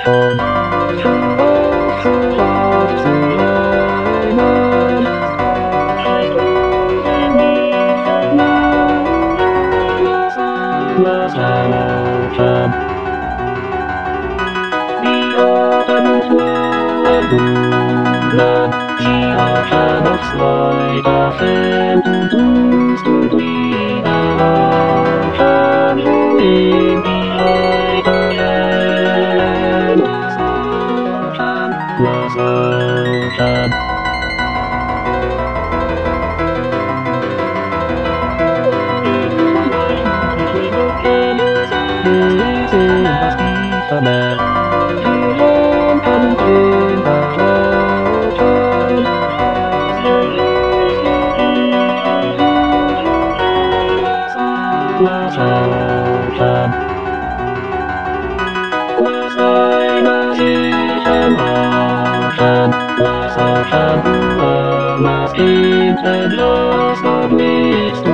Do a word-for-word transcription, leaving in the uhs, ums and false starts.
Zu hoch, zu hoch, zu Heimat. Was erlaubt. Die Abendblumen, sie haben aufs weiter Feld, tust du wieder laufen, in die Heide hin. Was laufen. Was tiefer mehr, die Lampen in der Lauten. Was erlauben. Lass einer sichern Hafen, lass auf der Ruhe, lass hinten los und nichts